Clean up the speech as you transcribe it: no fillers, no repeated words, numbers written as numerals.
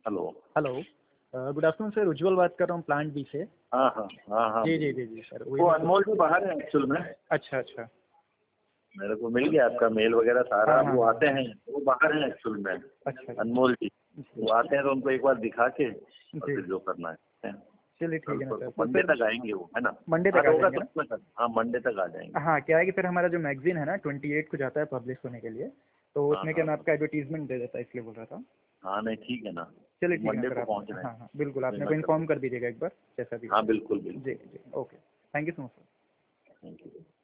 Hello. Hello, good afternoon sir, Ujjwal बात कर रहा हूँ प्लांट बी से। हाँ हाँ हाँ हाँ। जी जी जी जी सर, वो अनमोल भी बाहर है एक्चुअल में। अच्छा अच्छा। मेरे को मिल गया आपका मेल वगैरह सारा। हाँ हाँ वो हाँ। आते हैं, वो बाहर हैं एक्चुअल में। अच्छा अनमोल जी वो आते हैं तो उनको एक बार दिखा के और जी। फिर जो करना है। चलिए ठीक है ना सर, तो मंडे फिर तक आएंगे वो, है ना? मंडे तक हाँ आ होगा जाएंगे तो ना? उसमें सर, हाँ मंडे तक आ जाएंगे। हाँ, क्या है कि फिर हमारा जो मैगजीन है ना 28 को जाता है पब्लिश होने के लिए, तो हाँ उसमें क्या हाँ मैं हाँ आपका एडवर्टीजमेंट दे देता, इसलिए बोल रहा था। हाँ, नहीं ठीक है ना। चलिए ठीक है ना मंडे सर, को आप पहुँच रहे हैं। हाँ हाँ बिल्कुल, आप नहीं, मेरे को मैं कर इन्फॉर्म कर दीजिएगा एक बार जैसा भी हाँ हो। बिल्कुल जी बिल्कुल। जी, okay, thank you so much sir. Thank you.